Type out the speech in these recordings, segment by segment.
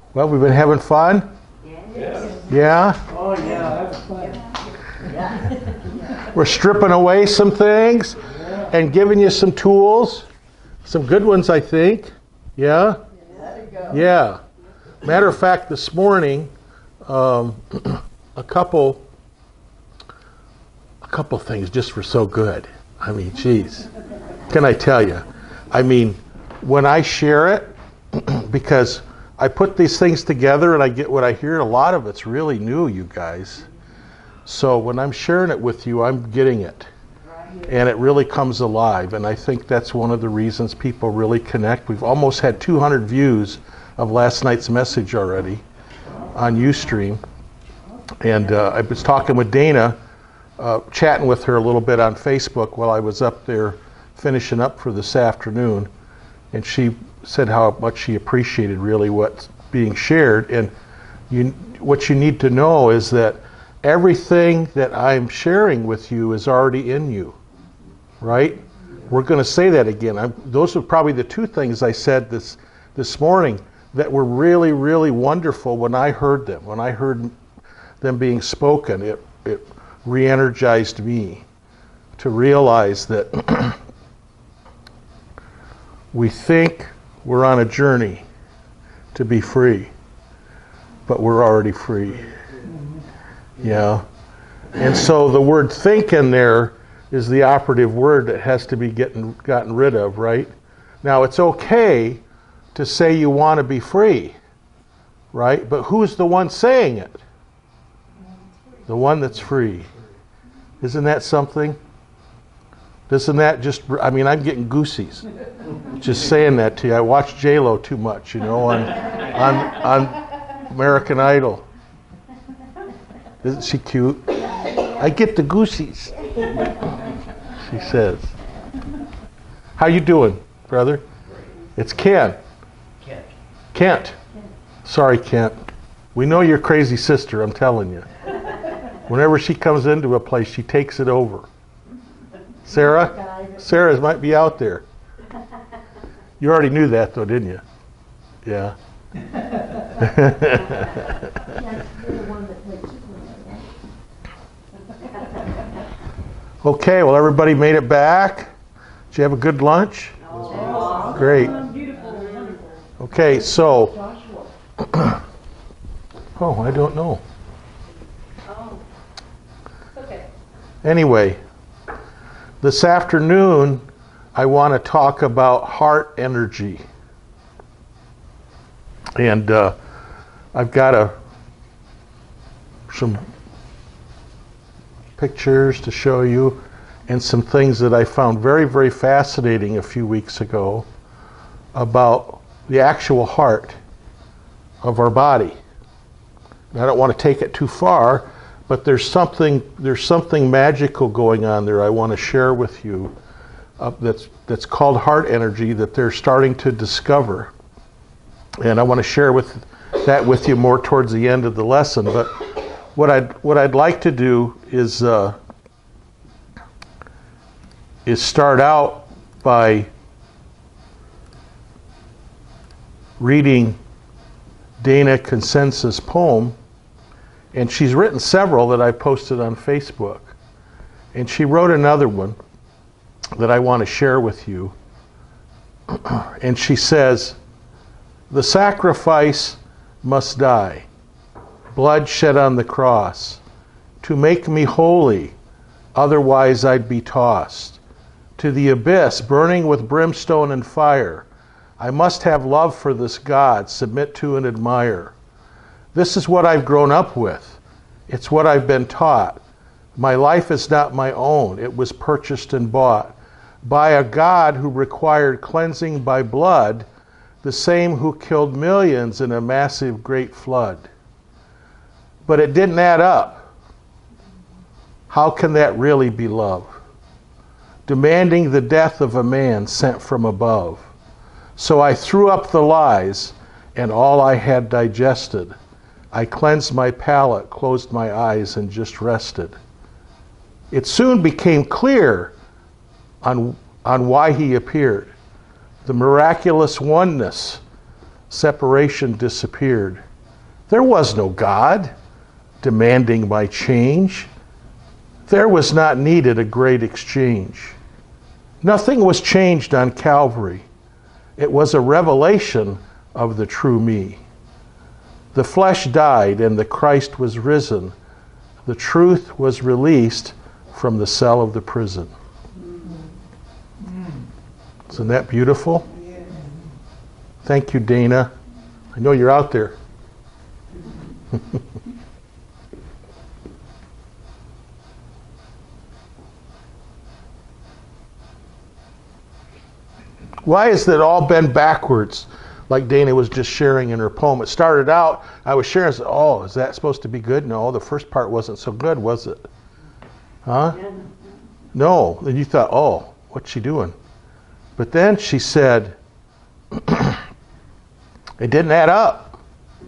Well, we've been having fun? Yes. Yeah? Oh, yeah, that's fun. We're stripping away some things and giving you some tools. Some good ones, I think. Yeah? Yeah. Matter of fact, this morning, a couple things just were so good. I mean, geez. Can I tell you? I mean, when I share it, because I put these things together and I get what I hear, a lot of it's really new, you guys. So when I'm sharing it with you, I'm getting it. And it really comes alive. And I think that's one of the reasons people really connect. We've almost had 200 views of last night's message already on Ustream. And I was talking with Dana, chatting with her a little bit on Facebook while I was up there finishing up for this afternoon. And she said how much she appreciated really what's being shared. And what you need to know is that everything that I'm sharing with you is already in you, right? We're going to say that again. Those are probably the two things I said this morning that were really, really wonderful when I heard them. When I heard them being spoken, it re-energized me to realize that we think we're on a journey to be free, but we're already free. Yeah. And so the word think in there is the operative word that has to be gotten rid of, right? Now, it's okay to say you want to be free, right? But who's the one saying it? The one that's free. Isn't that something? Isn't that just, I mean, I'm getting goosies just saying that to you. I watch J-Lo too much, you know, on American Idol. Isn't she cute? I get the goosies, she says. How you doing, brother? It's Ken. Kent. Sorry, Kent. We know your crazy sister, I'm telling you. Whenever she comes into a place, she takes it over. Sarah might be out there. You already knew that, though, didn't you? Yeah. Okay, well, everybody made it back. Did you have a good lunch? Oh, great. Okay, so. Oh, I don't know. Okay. Anyway, this afternoon, I want to talk about heart energy. And I've got some pictures to show you and some things that I found very, very fascinating a few weeks ago about the actual heart of our body. And I don't want to take it too far, but there's something magical going on there I want to share with you that's called heart energy that they're starting to discover. And I want to share that with you more towards the end of the lesson. But what I'd like to do is start out by reading Dana Consensus' poem, and she's written several that I posted on Facebook. And she wrote another one that I want to share with you. And she says, "The sacrifice must die, blood shed on the cross, to make me holy, otherwise I'd be tossed to the abyss, burning with brimstone and fire. I must have love for this God, submit to and admire. This is what I've grown up with. It's what I've been taught. My life is not my own. It was purchased and bought by a God who required cleansing by blood, the same who killed millions in a massive great flood. But it didn't add up. How can that really be love? Demanding the death of a man sent from above. So I threw up the lies and all I had digested. I cleansed my palate, closed my eyes, and just rested. It soon became clear on why he appeared. The miraculous oneness separation disappeared. There was no God demanding my change. There was not needed a great exchange. Nothing was changed on Calvary. It was a revelation of the true me. The flesh died and the Christ was risen. The truth was released from the cell of the prison. Isn't that beautiful? Thank you, Dana. I know you're out there. Why has it all been backwards, like Dana was just sharing in her poem? It started out, I was sharing, I said, oh, is that supposed to be good? No, the first part wasn't so good, was it? Huh? No. Then you thought, oh, what's she doing? But then she said, it didn't add up.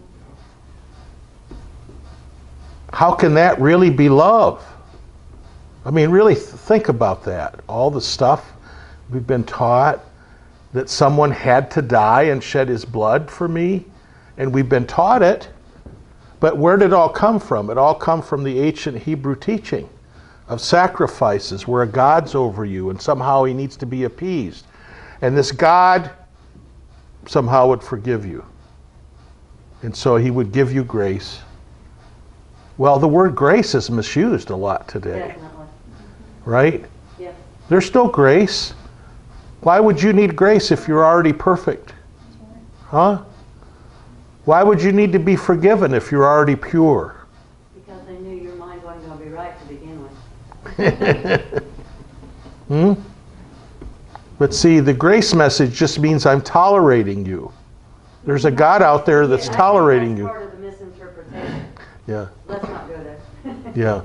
How can that really be love? I mean, really think about that. All the stuff we've been taught, that someone had to die and shed his blood for me, and we've been taught it, but where did it all come from? It all come from the ancient Hebrew teaching of sacrifices where a God's over you and somehow he needs to be appeased. And this God somehow would forgive you. And so he would give you grace. Well, the word grace is misused a lot today. Definitely. Right? Yep. There's still grace. Why would you need grace if you're already perfect? Huh? Why would you need to be forgiven if you're already pure? Because they knew your mind wasn't going to be right to begin with. But see, the grace message just means I'm tolerating you. There's a God out there that's Yeah, tolerating that's you. part of the misinterpretation. Yeah, Let's not go there. yeah.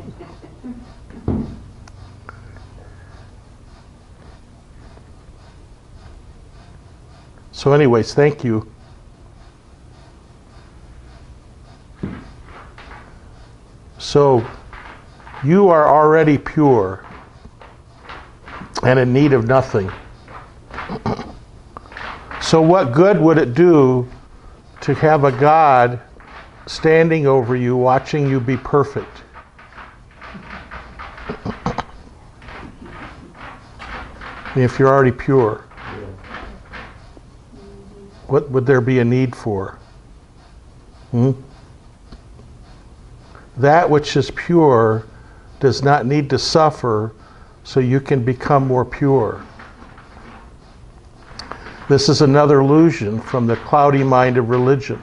So anyways, thank you. So you are already pure and in need of nothing. So what good would it do to have a God standing over you, watching you be perfect? If you're already pure, what would there be a need for? That which is pure does not need to suffer so you can become more pure. This is another illusion from the cloudy mind of religion.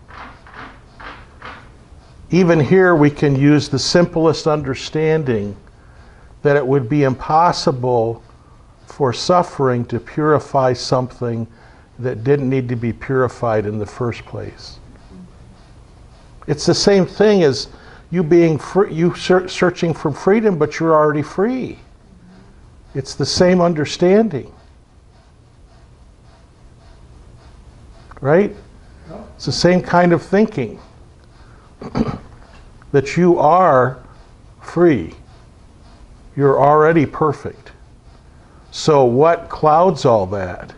Even here we can use the simplest understanding that it would be impossible for suffering to purify something that didn't need to be purified in the first place. It's the same thing as you being free, searching for freedom, but you're already free. It's the same understanding. Right? It's the same kind of thinking. That you are free. You're already perfect. So what clouds all that?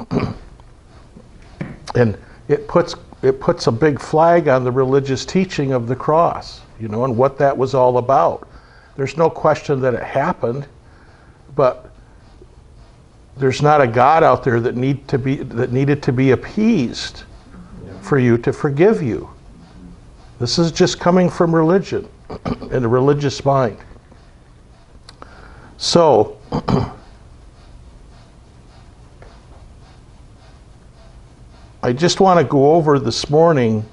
And it puts a big flag on the religious teaching of the cross, and what that was all about. There's no question that it happened, but there's not a God out there that needed to be appeased for you to forgive you. This is just coming from religion and a religious mind. So I just want to go over this morning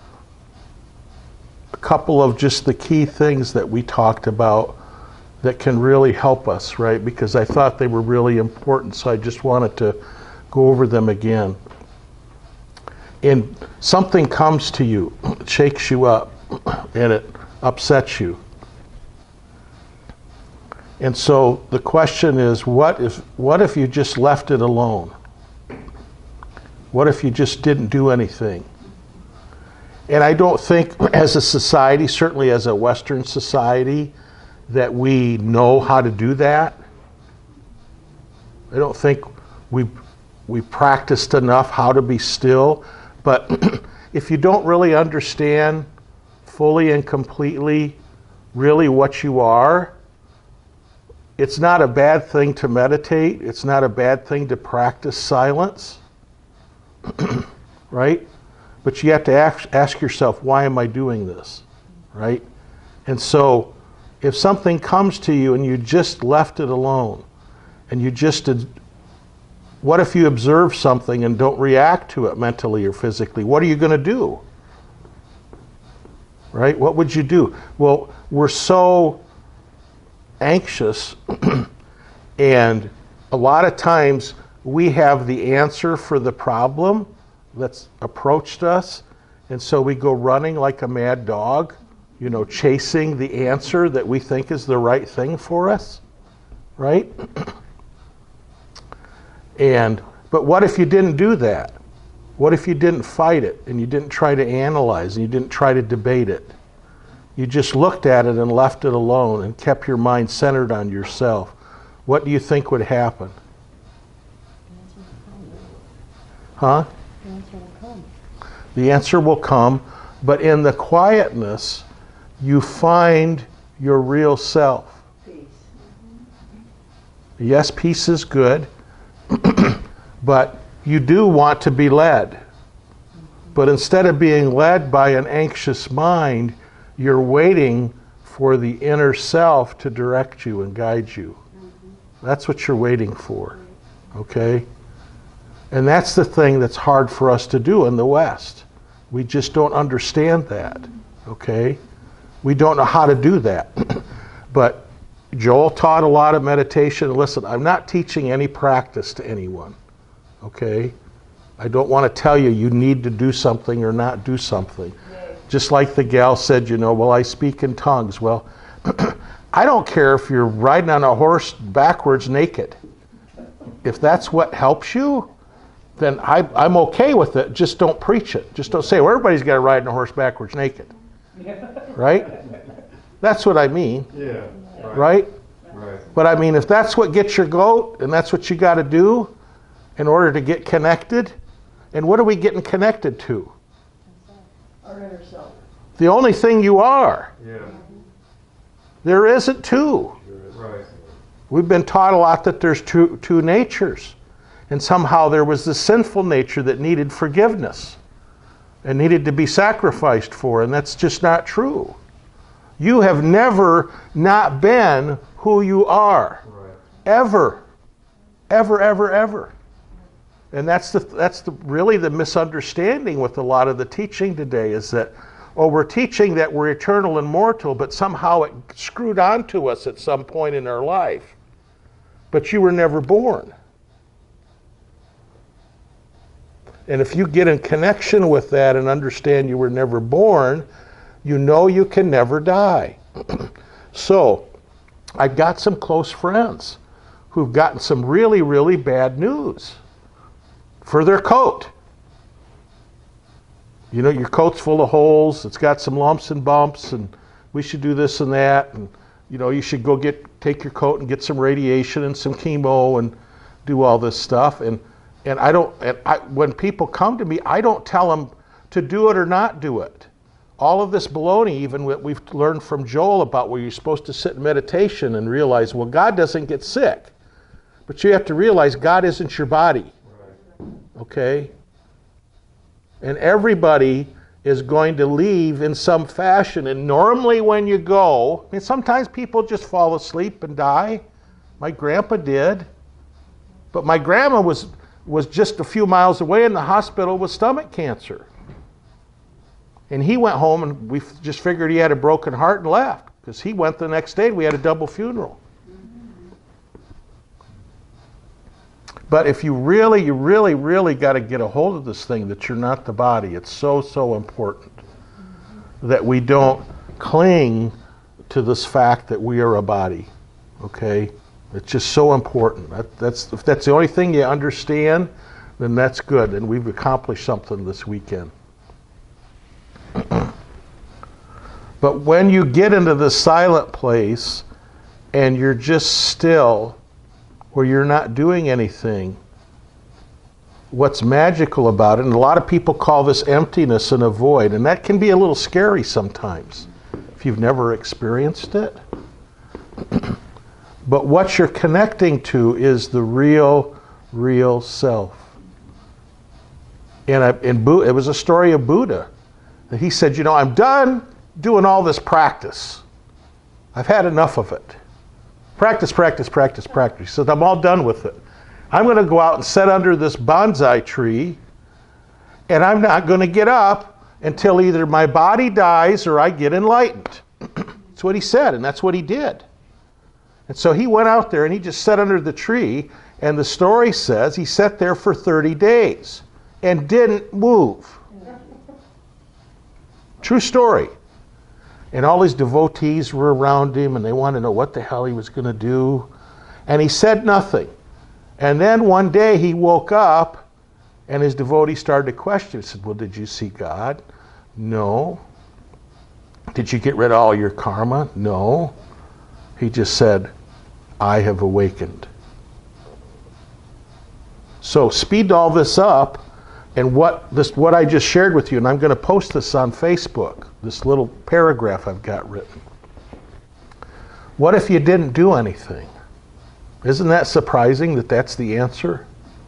a couple of just the key things that we talked about that can really help us, right? Because I thought they were really important, so I just wanted to go over them again. And something comes to you, it shakes you up, and it upsets you. And so the question is, what if you just left it alone? What if you just didn't do anything? And I don't think as a society, certainly as a Western society, that we know how to do that. I don't think we practiced enough how to be still. But if you don't really understand fully and completely really what you are, it's not a bad thing to meditate. It's not a bad thing to practice silence, right? But you have to ask yourself, why am I doing this, right? And so if something comes to you and you just left it alone, and you just did, what if you observe something and don't react to it mentally or physically? What are you going to do? Right? What would you do? Well, we're so anxious, and a lot of times we have the answer for the problem that's approached us, and so we go running like a mad dog, you know, chasing the answer that we think is the right thing for us, right? But what if you didn't do that? What if you didn't fight it, and you didn't try to analyze, and you didn't try to debate it? You just looked at it and left it alone and kept your mind centered on yourself. What do you think would happen? Huh? The answer will come, but in the quietness, you find your real self. Peace. Yes, peace is good, but you do want to be led. But instead of being led by an anxious mind, you're waiting for the inner self to direct you and guide you. That's what you're waiting for, okay? And that's the thing that's hard for us to do in the West. We just don't understand that, okay? We don't know how to do that. But Joel taught a lot of meditation. Listen, I'm not teaching any practice to anyone, okay? I don't want to tell you you need to do something or not do something. Just like the gal said, you know, well, I speak in tongues. Well, I don't care if you're riding on a horse backwards naked. If that's what helps you, then I'm okay with it. Just don't preach it. Just don't say, well, everybody's got to ride on a horse backwards naked. Right? That's what I mean. Yeah. Right? Right. But I mean, if that's what gets your goat, and that's what you got to do in order to get connected, and what are we getting connected to? Our inner self. The only thing you are. Yeah. There isn't two. Right. We've been taught a lot that there's two natures. And somehow there was the sinful nature that needed forgiveness and needed to be sacrificed for, and that's just not true. You have never not been who you are. Right. Ever. Ever, ever, ever. And that's really the misunderstanding with a lot of the teaching today, is that, oh, we're teaching that we're eternal and mortal, but somehow it screwed onto us at some point in our life. But you were never born. And if you get in connection with that and understand you were never born, you know you can never die. So, I've got some close friends who've gotten some really, really bad news for their coat. You know, your coat's full of holes, it's got some lumps and bumps, and we should do this and that, and you know, you should go take your coat and get some radiation and some chemo and do all this stuff. And when people come to me, I don't tell them to do it or not do it. All of this baloney, even what we've learned from Joel about where you're supposed to sit in meditation and realize, well, God doesn't get sick. But you have to realize God isn't your body. Okay? And everybody is going to leave in some fashion. And normally when you go, I mean, sometimes people just fall asleep and die. My grandpa did. But my grandma was just a few miles away in the hospital with stomach cancer. And he went home and we just figured he had a broken heart and left. Because he went the next day and we had a double funeral. But if you really, really got to get a hold of this thing, that you're not the body. It's so, so important that we don't cling to this fact that we are a body. Okay? It's just so important. If that's the only thing you understand, then that's good. And we've accomplished something this weekend. But when you get into the silent place and you're just still, where you're not doing anything, what's magical about it, and a lot of people call this emptiness and a void, and that can be a little scary sometimes if you've never experienced it. But what you're connecting to is the real self. And it was a story of Buddha. He said, you know, I'm done doing all this practice. I've had enough of it. Practice. He said, I'm all done with it. I'm going to go out and sit under this bonsai tree, and I'm not going to get up until either my body dies or I get enlightened. That's what he said, and that's what he did. And so he went out there and he just sat under the tree, and the story says he sat there for 30 days and didn't move. True story. And all his devotees were around him, and they wanted to know what the hell he was going to do. And he said nothing. And then one day he woke up, and his devotees started to question. He said, well, did you see God? No. Did you get rid of all your karma? No. He just said, I have awakened. So speed all this up, and what I just shared with you, and I'm going to post this on Facebook, this little paragraph I've got written. What if you didn't do anything? Isn't that surprising that that's the answer?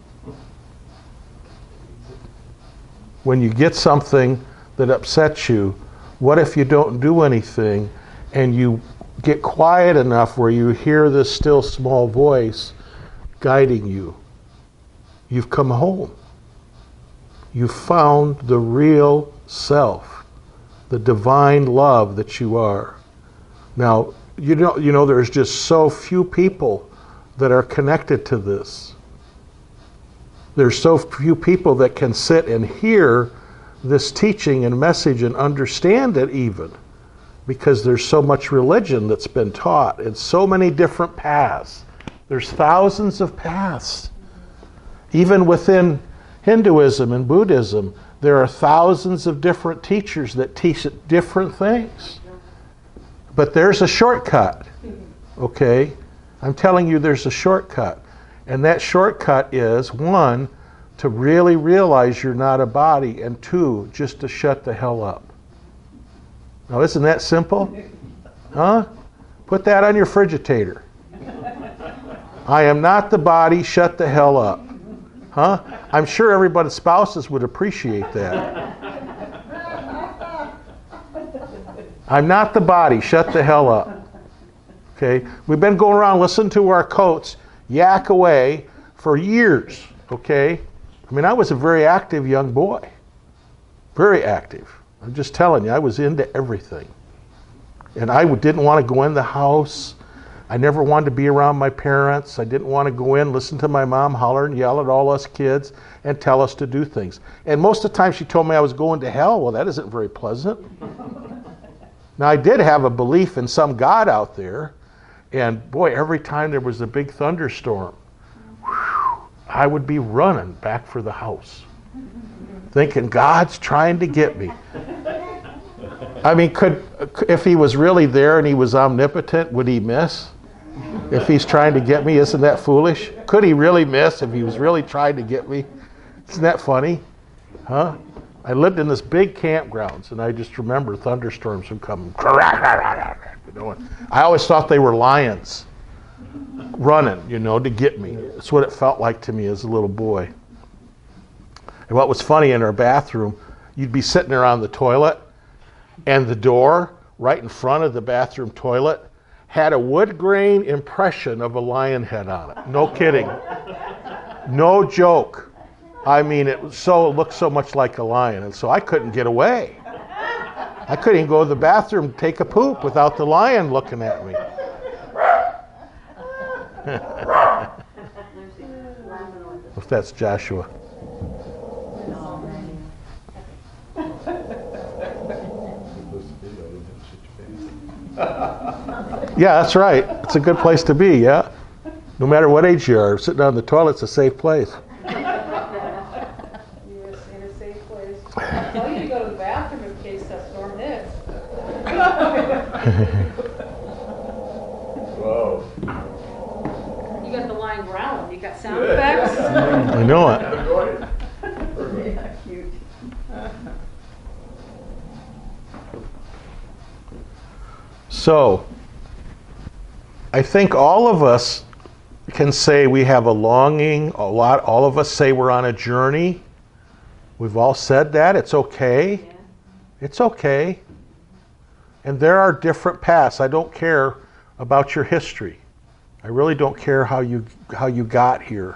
When you get something that upsets you, what if you don't do anything and you get quiet enough where you hear this still small voice guiding you? You've come home. You've found the real self, the divine love that you are. Now, you know there's just so few people that are connected to this. There's so few people that can sit and hear this teaching and message and understand it even, because there's so much religion that's been taught and so many different paths. There's thousands of paths. Even within Hinduism and Buddhism, there are thousands of different teachers that teach different things. But there's a shortcut, okay? I'm telling you there's a shortcut. And that shortcut is, one, to really realize you're not a body, and two, just to shut the hell up. Now, isn't that simple? Huh? Put that on your Frigidator. I am not the body, shut the hell up. Huh? I'm sure everybody's spouses would appreciate that. I'm not the body, shut the hell up. Okay? We've been going around listening to our coats yak away for years. Okay? I mean, I was a very active young boy. Very active. I'm just telling you, I was into everything. And I didn't want to go in the house. I never wanted to be around my parents. I didn't want to go in, listen to my mom holler and yell at all us kids and tell us to do things. And most of the time she told me I was going to hell. Well, that isn't very pleasant. Now, I did have a belief in some God out there. And boy, every time there was a big thunderstorm, I would be running back for the house, thinking God's trying to get me. I mean, if he was really there and he was omnipotent, would he miss? If he's trying to get me, isn't that foolish? Could he really miss if he was really trying to get me? Isn't that funny? Huh? I lived in this big campgrounds, and I just remember thunderstorms would come. I always thought they were lions running, to get me. That's what it felt like to me as a little boy. And what was funny, in our bathroom, you'd be sitting there on the toilet, and the door right in front of the bathroom toilet had a wood grain impression of a lion head on it. No kidding. No joke. I mean, it looked so much like a lion, and so I couldn't get away. I couldn't even go to the bathroom and take a poop without the lion looking at me. If that's Joshua. Yeah, that's right. It's a good place to be, yeah? No matter what age you are, sitting on the toilet's a safe place. Yes, in a safe place. I'll tell you to go to the bathroom in case that storm hits. Whoa. You got the line growling. You got sound effects. I know it. So, I think all of us can say we have a longing, all of us say we're on a journey. We've all said that. It's okay. Yeah. It's okay. And there are different paths. I don't care about your history. I really don't care how you got here.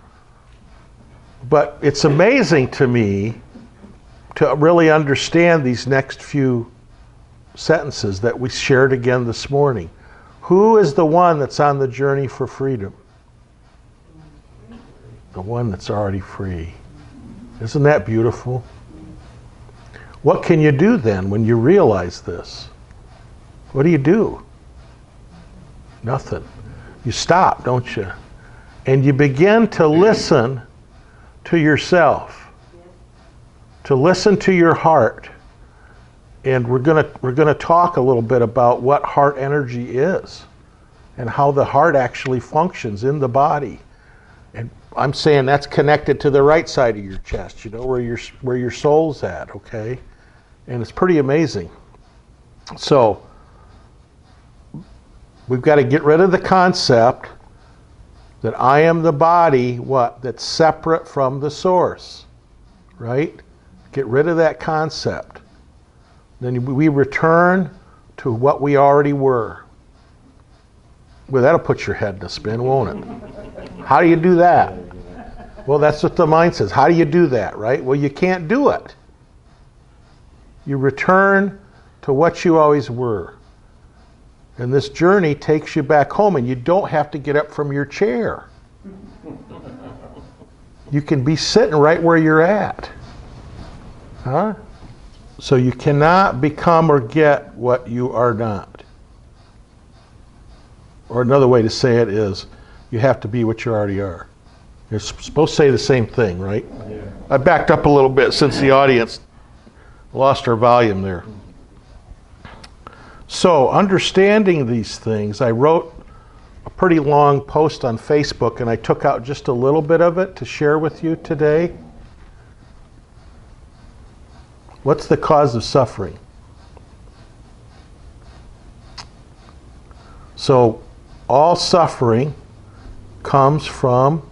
But it's amazing to me to really understand these next few sentences that we shared again this morning. Who is the one that's on the journey for freedom? The one that's already free. Isn't that beautiful? What can you do then when you realize this? What do you do? Nothing. You stop, don't you? And you begin to listen to yourself, to listen to your heart. And we're gonna talk a little bit about what heart energy is and how the heart actually functions in the body. And I'm saying that's connected to the right side of your chest, you know, where your soul's at, okay? And it's pretty amazing. So we've got to get rid of the concept that I am the body, that's separate from the source, right? Get rid of that concept. Then we return to what we already were. Well, that'll put your head in a spin, won't it? How do you do that? Well, that's what the mind says. How do you do that, right? Well, you can't do it. You return to what you always were. And this journey takes you back home, and you don't have to get up from your chair. You can be sitting right where you're at. Huh? So you cannot become or get what you are not. Or another way to say it is, you have to be what you already are. You're supposed to say the same thing, right? Yeah. I backed up a little bit since the audience lost our volume there. So, understanding these things, I wrote a pretty long post on Facebook, and I took out just a little bit of it to share with you today. What's the cause of suffering? So, all suffering comes from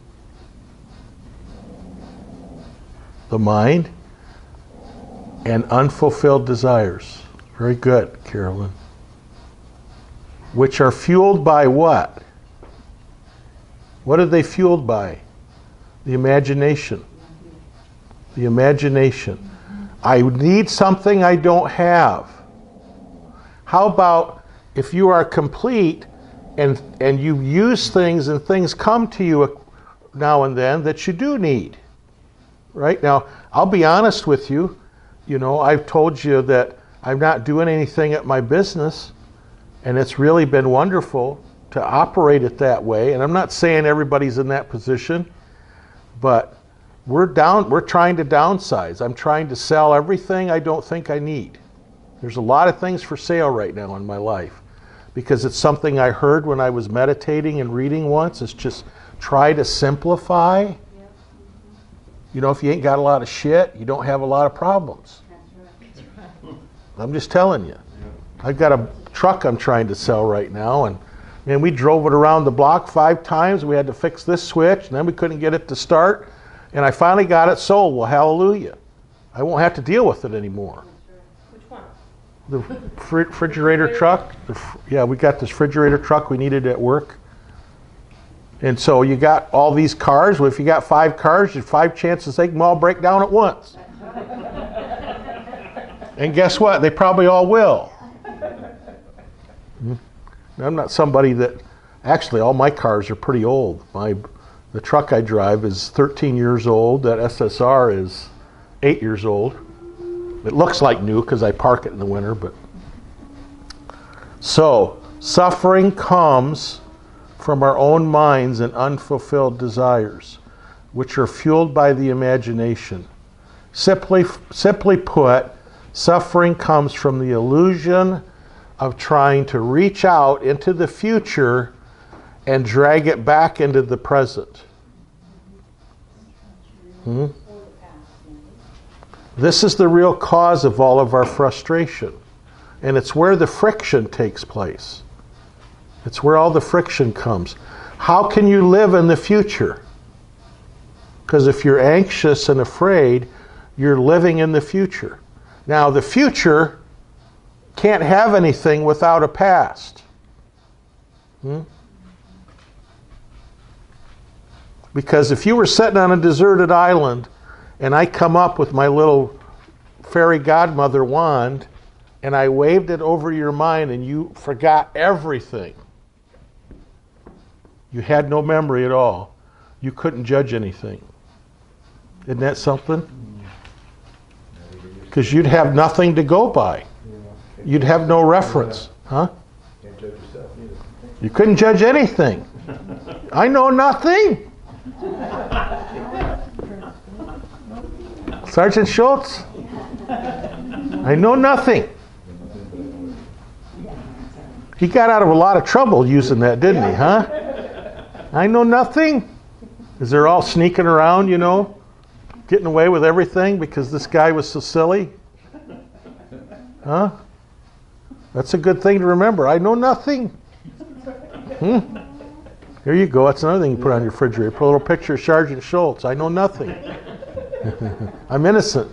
the mind and unfulfilled desires. Very good, Carolyn. Which are fueled by what? What are they fueled by? The imagination. The imagination. I need something I don't have. How about if you are complete and you use things and things come to you now and then that you do need? Right? Now, I'll be honest with you. You know, I've told you that I'm not doing anything at my business, and it's really been wonderful to operate it that way. And I'm not saying everybody's in that position, but we're trying to downsize. I'm trying to sell everything I don't think I need. There's a lot of things for sale right now in my life because it's something I heard when I was meditating and reading once. It's just try to simplify. You know, if you ain't got a lot of shit, you don't have a lot of problems. I'm just telling you. I've got a truck I'm trying to sell right now, and we drove it around the block 5 times. We had to fix this switch, and then we couldn't get it to start. And I finally got it sold. Well, hallelujah. I won't have to deal with it anymore. Which one? The refrigerator truck. Yeah, we got this refrigerator truck we needed at work. And so you got all these cars. Well, if you got 5 cars, there's 5 chances they can all break down at once. And guess what? They probably all will. I'm not somebody that... Actually, all my cars are pretty old. The truck I drive is 13 years old. That SSR is 8 years old. It looks like new because I park it in the winter. But so, suffering comes from our own minds and unfulfilled desires, which are fueled by the imagination. Simply put, suffering comes from the illusion of trying to reach out into the future and drag it back into the present. This is the real cause of all of our frustration. And it's where the friction takes place. It's where all the friction comes. How can you live in the future? Because if you're anxious and afraid, you're living in the future. Now, the future can't have anything without a past. Because if you were sitting on a deserted island and I come up with my little fairy godmother wand and I waved it over your mind and you forgot everything, you had no memory at all, you couldn't judge anything. Isn't that something? Because you'd have nothing to go by. You'd have no reference. Huh? Can't judge yourself either. You couldn't judge anything. I know nothing. Sergeant Schultz, I know nothing. He got out of a lot of trouble using that, didn't he, huh? I know nothing. Is they're all sneaking around, you know, getting away with everything because this guy was so silly? Huh? That's a good thing to remember. I know nothing. Here you go. That's another thing you put on your refrigerator. Put a little picture of Sergeant Schultz. I know nothing. I'm innocent.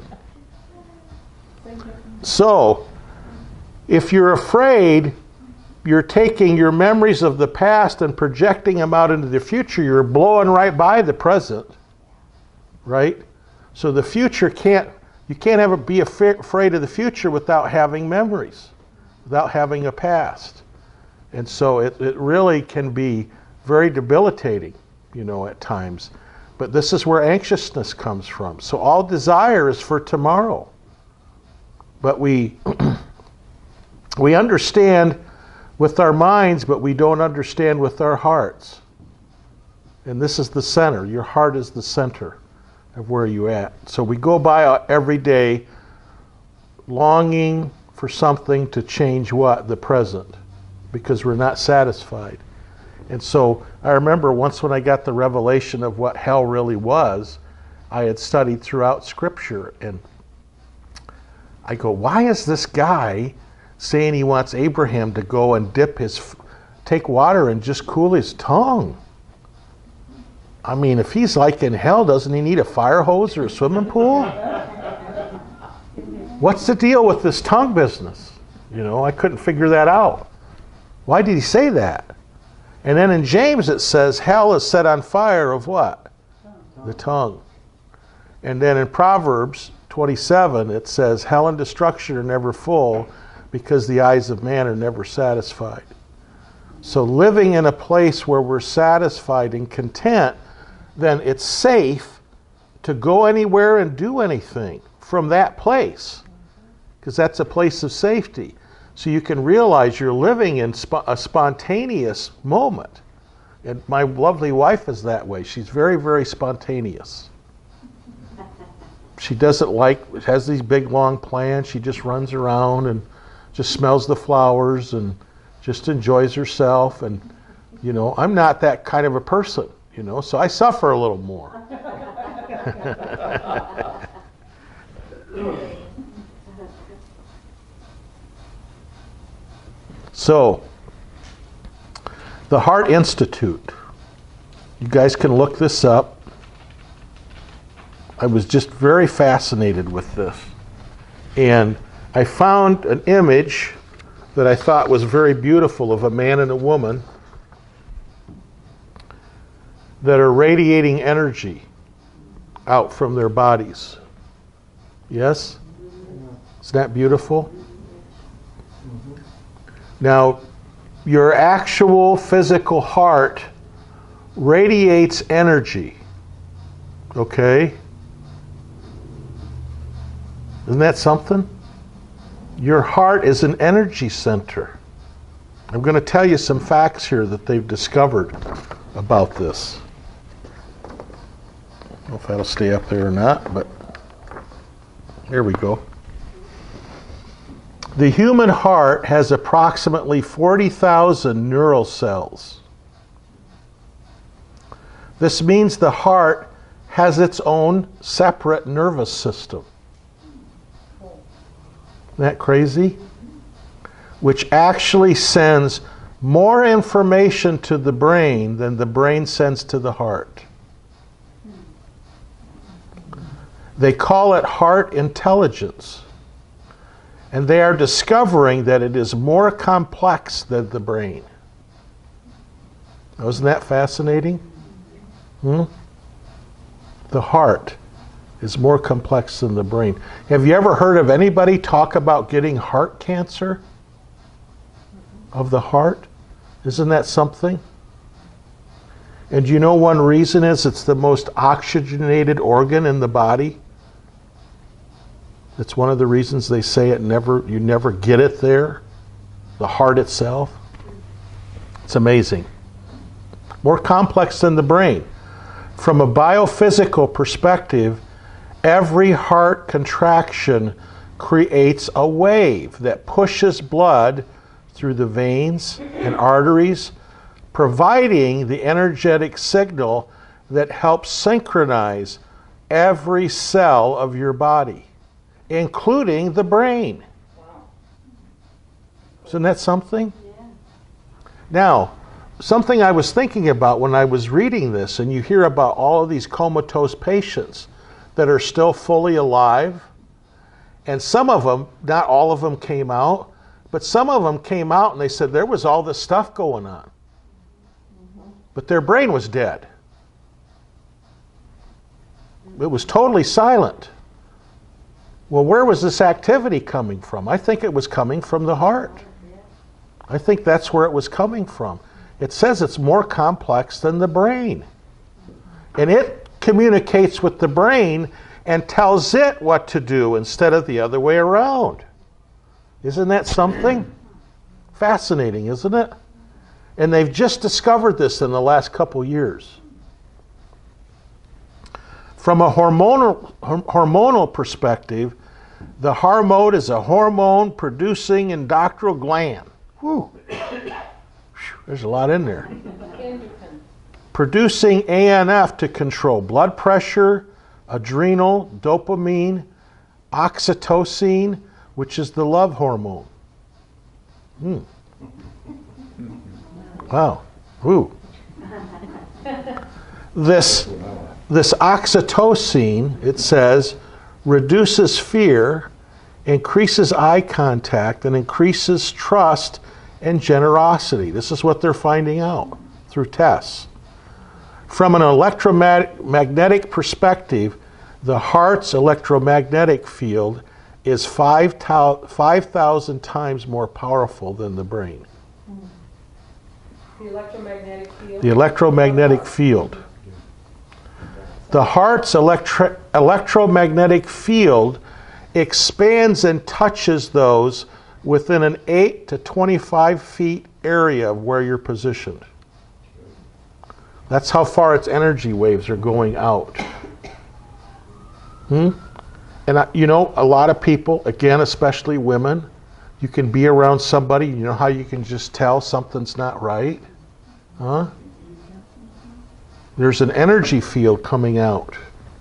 So, if you're afraid, you're taking your memories of the past and projecting them out into the future. You're blowing right by the present, right? So the future you can't be afraid of the future without having memories, without having a past. And so it really can be very debilitating, you know, at times. But this is where anxiousness comes from. So all desire is for tomorrow. But we understand with our minds, but we don't understand with our hearts. And this is the center. Your heart is the center of where you're at. So we go by every day longing for something to change what? The present. Because we're not satisfied. And so I remember once when I got the revelation of what hell really was, I had studied throughout Scripture, and I go, why is this guy saying he wants Abraham to go and take water and just cool his tongue? I mean, if he's like in hell, doesn't he need a fire hose or a swimming pool? What's the deal with this tongue business? You know, I couldn't figure that out. Why did he say that? And then in James it says hell is set on fire of what? The tongue. And then in Proverbs 27 it says hell and destruction are never full because the eyes of man are never satisfied. So living in a place where we're satisfied and content, then it's safe to go anywhere and do anything from that place, because that's a place of safety. So you can realize you're living in a spontaneous moment. And my lovely wife is that way. She's very, very spontaneous. She doesn't has these big, long plans. She just runs around and just smells the flowers and just enjoys herself. And, you know, I'm not that kind of a person, you know, so I suffer a little more. So, the Heart Institute. You guys can look this up. I was just very fascinated with this. And I found an image that I thought was very beautiful of a man and a woman that are radiating energy out from their bodies. Yes? Isn't that beautiful? Now, your actual physical heart radiates energy. Okay? Isn't that something? Your heart is an energy center. I'm going to tell you some facts here that they've discovered about this. I don't know if that'll stay up there or not, but here we go. The human heart has approximately 40,000 neural cells. This means the heart has its own separate nervous system. Isn't that crazy? which actually sends more information to the brain than the brain sends to the heart. They call it heart intelligence. And they are discovering that it is more complex than the brain. Wasn't that fascinating? The heart is more complex than the brain. Have you ever heard of anybody talk about getting heart cancer of the heart? Isn't that something? And you know one reason is it's the most oxygenated organ in the body? That's one of the reasons they say you never get it there, the heart itself. It's amazing. More complex than the brain. From a biophysical perspective, every heart contraction creates a wave that pushes blood through the veins and arteries, providing the energetic signal that helps synchronize every cell of your body, including the brain. Isn't that something? Yeah. Now, something I was thinking about when I was reading this, and you hear about all of these comatose patients that are still fully alive, and some of them, not all of them came out, but some of them came out and they said there was all this stuff going on. But their brain was dead. It was totally silent. Well, where was this activity coming from? I think it was coming from the heart. I think that's where it was coming from. It says it's more complex than the brain. And it communicates with the brain and tells it what to do instead of the other way around. Isn't that something? Fascinating, isn't it? And they've just discovered this in the last couple years. From a hormonal perspective, the heart mode is a hormone-producing endocrine gland. Whew. There's a lot in there. Endocrine. Producing ANF to control blood pressure, adrenal, dopamine, oxytocin, which is the love hormone. Wow. Ooh. This oxytocin, it says, reduces fear, increases eye contact, and increases trust and generosity. This is what they're finding out through tests. From an electromagnetic perspective, the heart's electromagnetic field is 5,000 times more powerful than the brain. The electromagnetic field. The electromagnetic field. The heart's electromagnetic field expands and touches those within an 8 to 25 feet area of where you're positioned. That's how far its energy waves are going out. And you know, a lot of people, again, especially women, you can be around somebody, you know how you can just tell something's not right? Huh? There's an energy field coming out.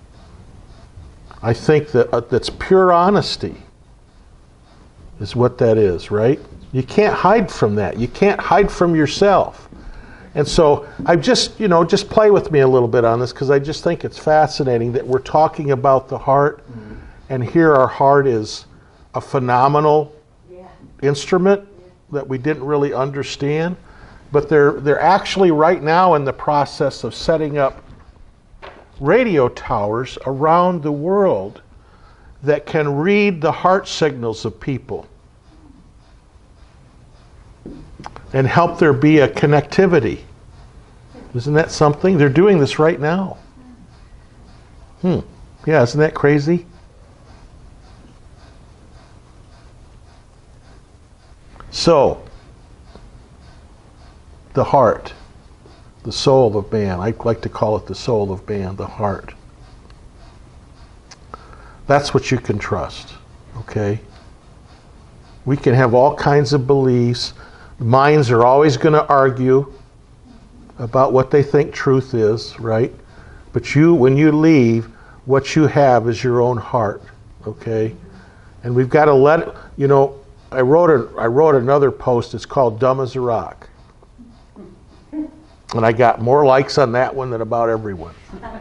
I think that that's pure honesty is what that is, right? You can't hide from that. You can't hide from yourself. And so I just play with me a little bit on this because I just think it's fascinating that we're talking about the heart, and here our heart is a phenomenal instrument that we didn't really understand. But they're actually right now in the process of setting up radio towers around the world that can read the heart signals of people and help there be a connectivity. Isn't that something? They're doing this right now. Yeah, isn't that crazy? So, the heart, the soul of man. I like to call it the soul of man, the heart. That's what you can trust, okay? We can have all kinds of beliefs. Minds are always going to argue about what they think truth is, right? But when you leave, what you have is your own heart, okay? And we've got to let it, I wrote another post. It's called Dumb as a Rock. And I got more likes on that one than about everyone.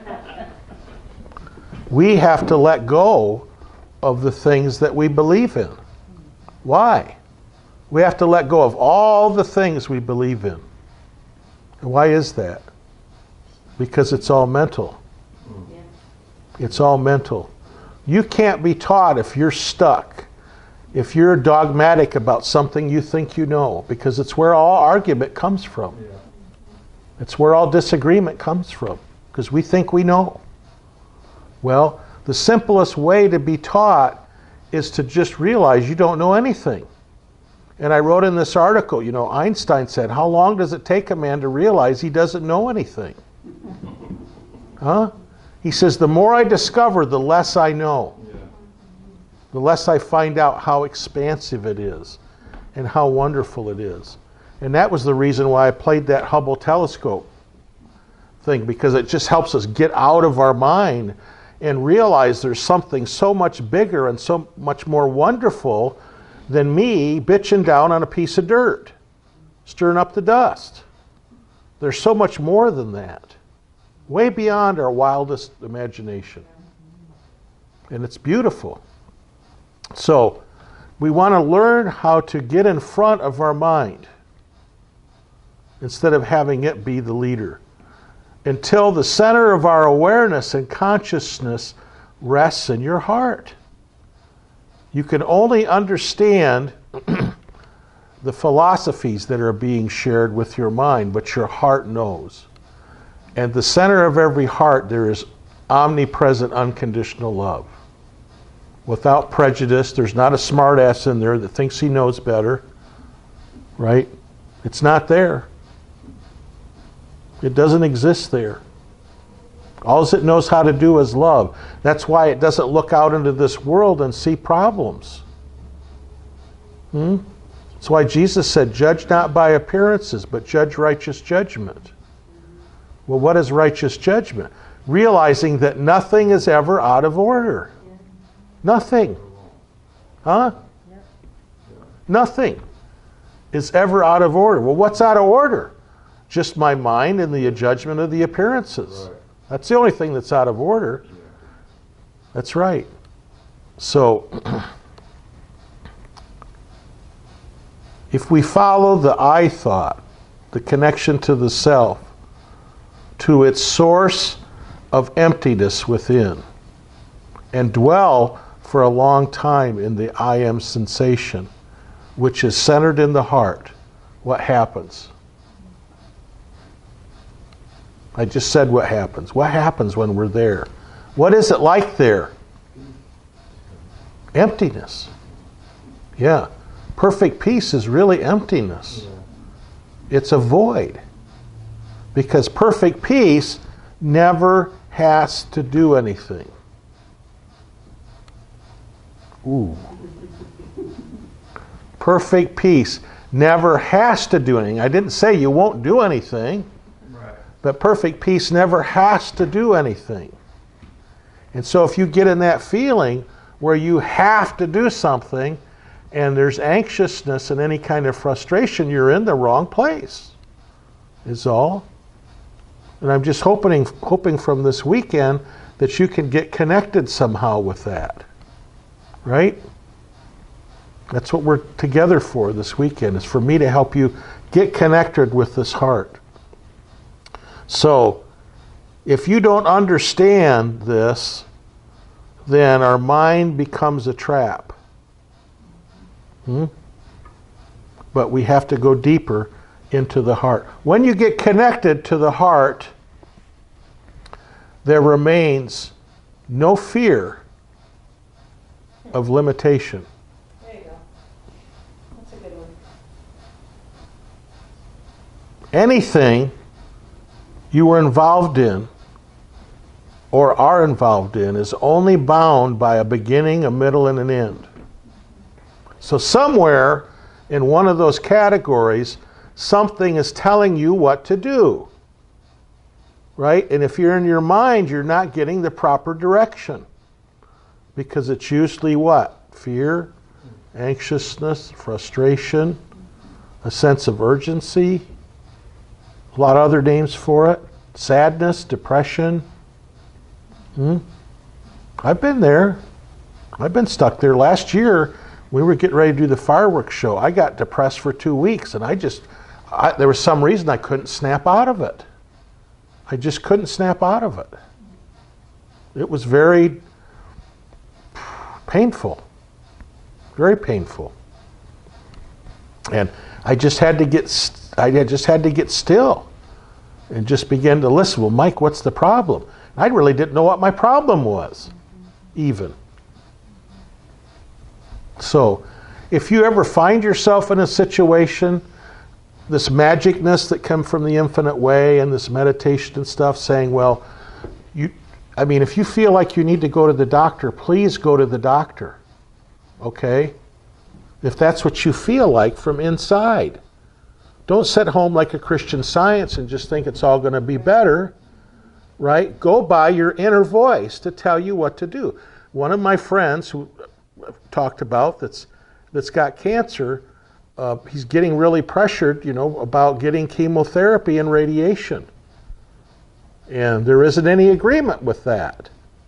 We have to let go of the things that we believe in. Why? We have to let go of all the things we believe in. And why is that? Because it's all mental. It's all mental. You can't be taught if you're stuck, if you're dogmatic about something you think you know, because it's where all argument comes from. It's where all disagreement comes from, because we think we know. Well, the simplest way to be taught is to just realize you don't know anything. And I wrote in this article, Einstein said, how long does it take a man to realize he doesn't know anything? Huh? He says, the more I discover, the less I know. The less I find out how expansive it is and how wonderful it is. And that was the reason why I played that Hubble telescope thing, because it just helps us get out of our mind and realize there's something so much bigger and so much more wonderful than me bitching down on a piece of dirt, stirring up the dust. There's so much more than that, way beyond our wildest imagination. And it's beautiful. So we want to learn how to get in front of our mind instead of having it be the leader, until the center of our awareness and consciousness rests in your heart. You can only understand the philosophies that are being shared with your mind, but your heart knows. And the center of every heart, there is omnipresent unconditional love. Without prejudice, there's not a smartass in there that thinks he knows better, right? It's not there. It doesn't exist there. All it knows how to do is love. That's why it doesn't look out into this world and see problems. That's why Jesus said, judge not by appearances, but judge righteous judgment. Well, what is righteous judgment? Realizing that nothing is ever out of order. Nothing. Huh? Nothing is ever out of order. Well, what's out of order? Just my mind and the judgment of the appearances. Right. That's the only thing that's out of order. That's right. So, if we follow the I thought, the connection to the self, to its source of emptiness within, and dwell for a long time in the I am sensation, which is centered in the heart, what happens? I just said what happens. What happens when we're there? What is it like there? Emptiness. Yeah. Perfect peace is really emptiness. It's a void. Because perfect peace never has to do anything. Ooh. Perfect peace never has to do anything. I didn't say you won't do anything. But perfect peace never has to do anything. And so if you get in that feeling where you have to do something and there's anxiousness and any kind of frustration, you're in the wrong place, is all. And I'm just hoping from this weekend that you can get connected somehow with that. Right? That's what we're together for this weekend, is for me to help you get connected with this heart. So, if you don't understand this, then our mind becomes a trap. But we have to go deeper into the heart. When you get connected to the heart, there remains no fear of limitation. There you go. That's a good one. Anything you were involved in or are involved in is only bound by a beginning, a middle, and an end. So somewhere in one of those categories, something is telling you what to do. Right? And if you're in your mind, you're not getting the proper direction. Because it's usually what? Fear, anxiousness, frustration, a sense of urgency, a lot of other names for it, sadness, depression. I've been there. I've been stuck there. Last year, we were getting ready to do the fireworks show. I got depressed for 2 weeks, and there was some reason I couldn't snap out of it. I just couldn't snap out of it. It was very painful, very painful. And I just had to get still and just begin to listen. Well, Mike, what's the problem? I really didn't know what my problem was, even. So, if you ever find yourself in a situation, this magicness that comes from the infinite way and this meditation and stuff, saying, well, if you feel like you need to go to the doctor, please go to the doctor, okay? If that's what you feel like from inside. Don't sit home like a Christian Science and just think it's all going to be better, right? Go by your inner voice to tell you what to do. One of my friends who I've talked about that's got cancer, he's getting really pressured, about getting chemotherapy and radiation. And there isn't any agreement with that.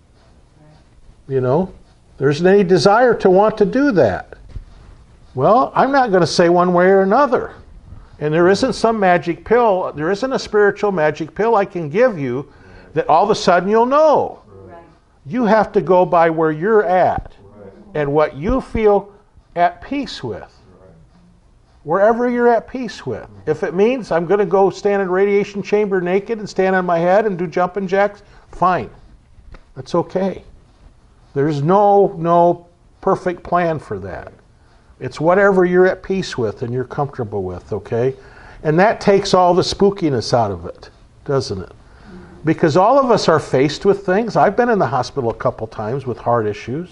There isn't any desire to want to do that. Well, I'm not going to say one way or another. And there isn't some magic pill, there isn't a spiritual magic pill I can give you that all of a sudden you'll know. Right. You have to go by where you're at and what you feel at peace with. Wherever you're at peace with. If it means I'm going to go stand in a radiation chamber naked and stand on my head and do jumping jacks, fine. That's okay. There's no perfect plan for that. It's whatever you're at peace with and you're comfortable with, okay? And that takes all the spookiness out of it, doesn't it? Because all of us are faced with things. I've been in the hospital a couple times with heart issues,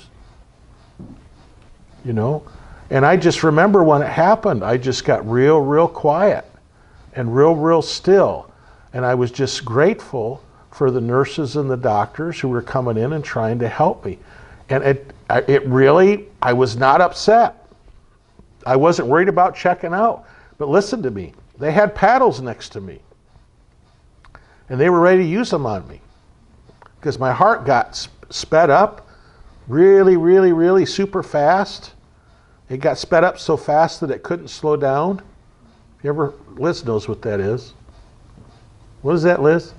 And I just remember when it happened, I just got real quiet and real still. And I was just grateful for the nurses and the doctors who were coming in and trying to help me. And I was not upset. I wasn't worried about checking out. But listen to me. They had paddles next to me. And they were ready to use them on me. Because my heart got sped up really super fast. It got sped up so fast that it couldn't slow down. Liz knows what that is. What is that, Liz?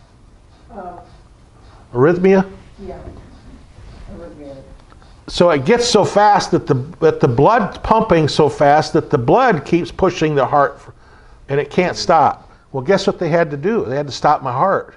Arrhythmia? Yeah. Arrhythmia. So it gets so fast that the blood's pumping so fast that the blood keeps pushing the heart and it can't stop. Well, guess what they had to do? They had to stop my heart.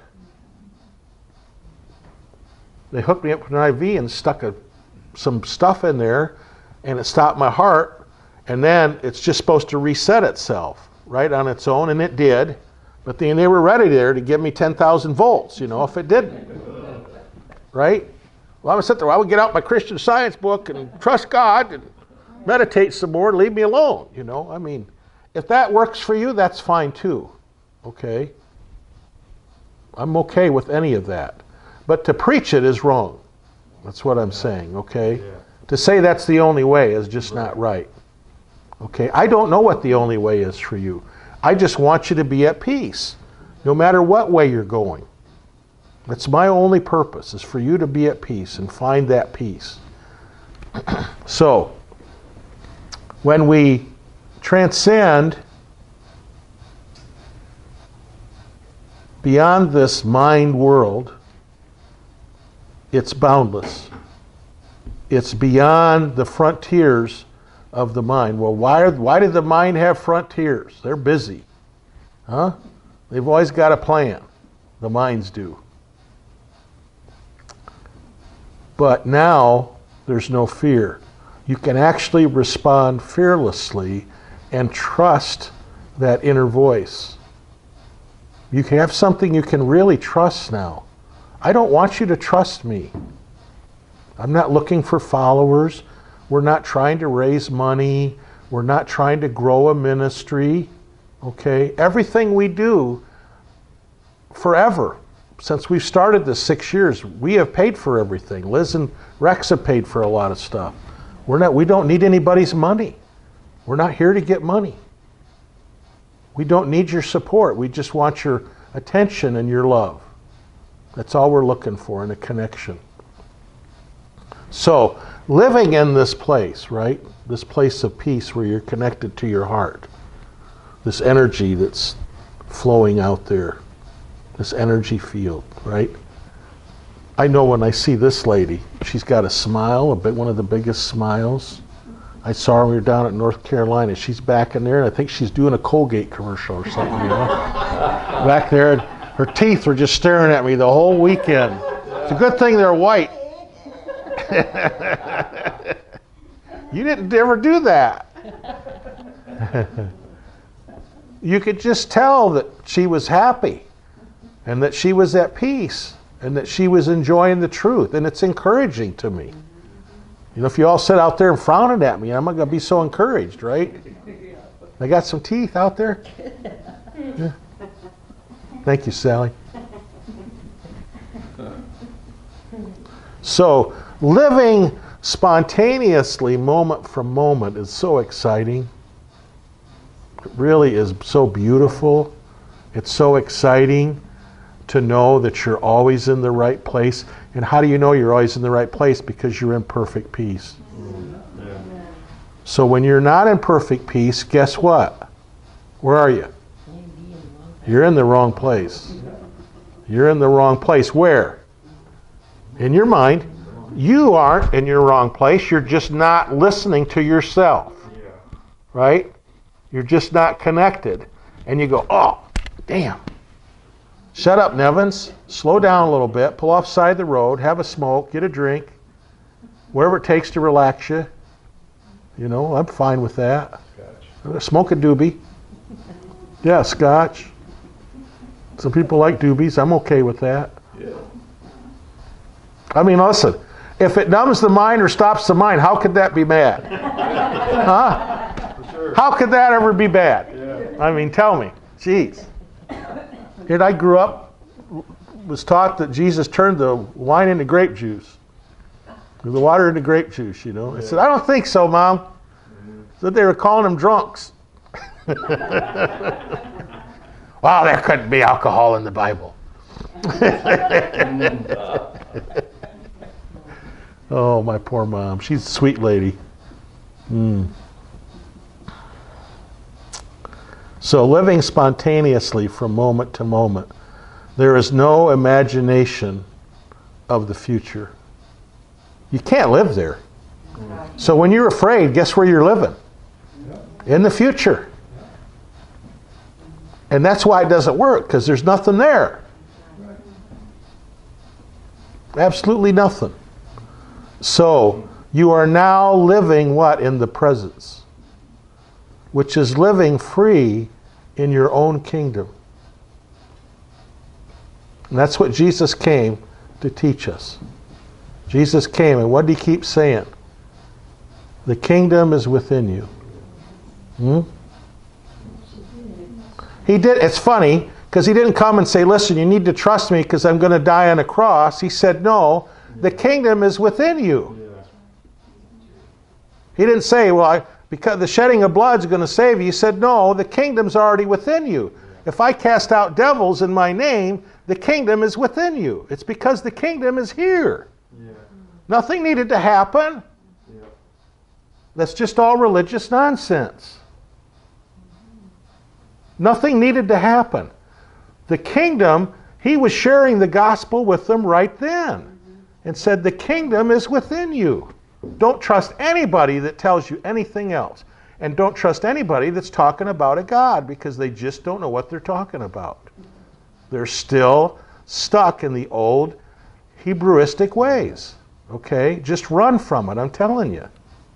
They hooked me up with an IV and stuck some stuff in there, and it stopped my heart, and then it's just supposed to reset itself, right, on its own, and it did. But then they were ready there to give me 10,000 volts, if it didn't. Right? Well, I would sit there, I would get out my Christian Science book and trust God and meditate some more and leave me alone, If that works for you, that's fine too, okay? I'm okay with any of that. But to preach it is wrong. That's what I'm saying, okay? Yeah. To say that's the only way is just not right. Okay? I don't know what the only way is for you. I just want you to be at peace, no matter what way you're going. That's my only purpose, is for you to be at peace and find that peace. So, when we transcend beyond this mind world, it's boundless. It's beyond the frontiers of the mind. Well, why did the mind have frontiers? They're busy. Huh? They've always got a plan. The minds do. But now there's no fear. You can actually respond fearlessly and trust that inner voice. You can have something you can really trust now. I don't want you to trust me. I'm not looking for followers. We're not trying to raise money. We're not trying to grow a ministry. Okay? Everything we do forever, since we've started this 6 years, we have paid for everything. Liz and Rex have paid for a lot of stuff. We don't need anybody's money. We're not here to get money. We don't need your support. We just want your attention and your love. That's all we're looking for in a connection. So, living in this place, right? This place of peace where you're connected to your heart. This energy that's flowing out there. This energy field, right? I know when I see this lady, she's got a smile, one of the biggest smiles. I saw her when we were down at North Carolina. She's back in there, and I think she's doing a Colgate commercial or something, you know? Back there, and her teeth were just staring at me the whole weekend. It's a good thing they're white. You didn't ever do that. You could just tell that she was happy, and that she was at peace, and that she was enjoying the truth, and it's encouraging to me. You know, if you all sit out there and frowning at me, I'm not going to be so encouraged, right? I got some teeth out there. Yeah. Thank you, Sally. So, living spontaneously, moment from moment, is so exciting. It really is so beautiful. It's so exciting to know that you're always in the right place. And how do you know you're always in the right place? Because you're in perfect peace. Yeah. So when you're not in perfect peace, guess what? Where are you? You're in the wrong place. You're in the wrong place. Where? In your mind. You aren't in your wrong place. You're just not listening to yourself. Right? You're just not connected. And you go, oh, damn. Shut up, Nevins. Slow down a little bit. Pull off side the road. Have a smoke. Get a drink. Whatever it takes to relax you. You know, I'm fine with that. Scotch. Smoke a doobie. Yeah, scotch. Some people like doobies. I'm okay with that. Yeah. I mean, listen. If it numbs the mind or stops the mind, how could that be bad? Huh? For sure. How could that ever be bad? Yeah. I mean, tell me. Jeez. And I grew up, was taught that Jesus turned the wine into grape juice. The water into grape juice, you know. I said, I don't think so, Mom. Said they were calling them drunks. Well, there couldn't be alcohol in the Bible. Oh, my poor mom. She's a sweet lady. So living spontaneously from moment to moment, there is no imagination of the future. You can't live there. So when you're afraid, guess where you're living? In the future. And that's why it doesn't work, because there's nothing there. Absolutely nothing. So you are now living what? In the presence. Which is living free in your own kingdom. And that's what Jesus came to teach us. Jesus came, and what did he keep saying? The kingdom is within you. He did. It's funny, because he didn't come and say, listen, you need to trust me because I'm going to die on a cross. He said, no, the kingdom is within you. He didn't say, well, because the shedding of blood is going to save you. He said, no, the kingdom's already within you. If I cast out devils in my name, the kingdom is within you. It's because the kingdom is here. Yeah. Nothing needed to happen. Yeah. That's just all religious nonsense. Nothing needed to happen. The kingdom, he was sharing the gospel with them right then and said, the kingdom is within you. Don't trust anybody that tells you anything else. And don't trust anybody that's talking about a God, because they just don't know what they're talking about. They're still stuck in the old Hebrewistic ways. Okay? Just run from it, I'm telling you.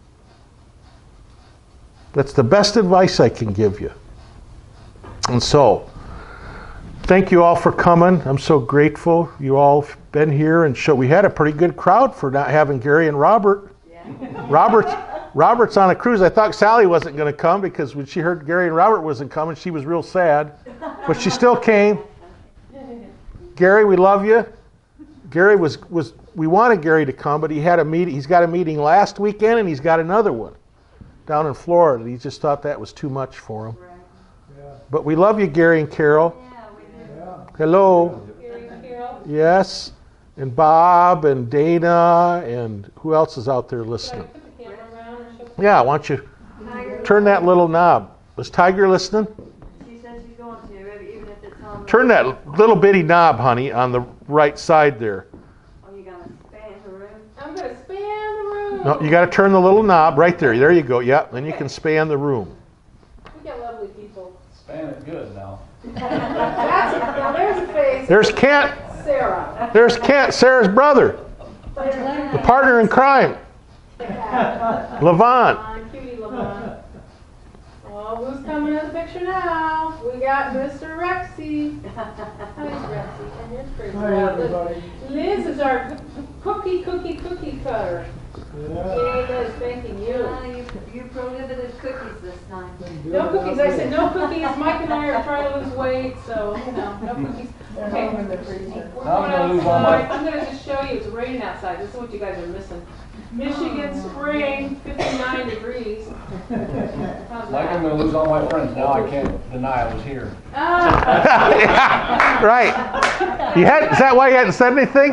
That's the best advice I can give you. And so, thank you all for coming. I'm so grateful you all have been here and we had a pretty good crowd for not having Gary and Robert. Yeah. Robert's on a cruise. I thought Sally wasn't going to come because when she heard Gary and Robert wasn't coming, she was real sad. But she still came. Gary, we love you. Gary was we wanted Gary to come, but he had a meeting. He's got a meeting last weekend, and he's got another one down in Florida. He just thought that was too much for him. But we love you, Gary and Carol. Yeah, we do. Hello. Gary and Carol, Yes. And Bob and Dana and who else is out there should I listening? put the camera around and show? Yeah, why don't you Tiger, turn that little knob? Was Tiger listening? she says she's going to, even if it's on the... Turn that little bitty knob, honey, on the right side there. Oh, you gonna span the room? I'm gonna span the room. No, you got to turn the little knob right there. There you go. Yep. Then you can span the room. We got lovely people. Span it good now. Now there's a face. There's Kent. Sarah. There's Kent, Sarah's brother, the partner in crime, Levant. Cutie Lavon. Oh, who's coming in the picture now? We got Mr. Rexy. Hi, Rexy. And here's Crazy. Hi, everybody. Liz is our cookie cutter. Yay, Liz, thanking you. You prohibited cookies this time. No cookies. I said no cookies. Mike and I are trying to lose weight, so no cookies. Okay. We're going gonna lose all my- outside. I'm going to just show you. It's raining outside. This is what you guys are missing. Michigan spring, 59 degrees. How's Like I'm that? gonna lose all my friends now, I can't deny I was here. Ah, Right. You had? Is that why you hadn't said anything?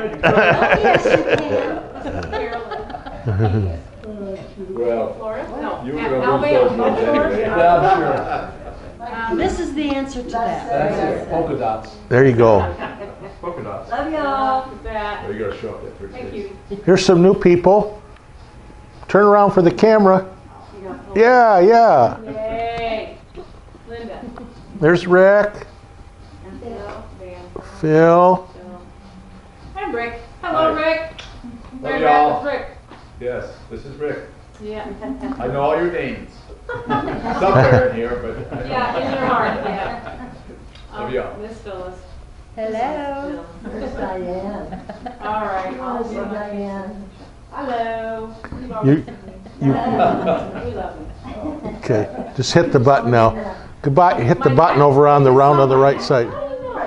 Carolyn. Well, Florida? No. you were Alabama. gonna lose those ones Yeah, I'm sure. This is the answer to that. That's it, polka dots. There you go. polka dots. Love y'all. That. Oh, you gotta show up that first Thank day. you. Here's some new people. Turn around for the camera. You gonna pull- Yeah, yeah. Yay. Linda. There's Rick, And Phil. Dan. Phil. Hi, Rick. Hello, Hi. Rick. Love Rick, y'all. it's Rick. Yes, this is Rick. Yeah. I know all your names. Somewhere in here, but I don't. Yeah, in your heart, yeah. Love y'all. Miss Phyllis. Hello. There's Diane. All right. I'll Hello, see you. Diane. Hello. You've You, always- you. We love you. Okay. Just hit the button now. Goodbye. Hit the button over on the round on the right side.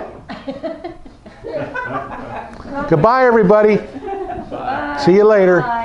Goodbye, everybody. See you later.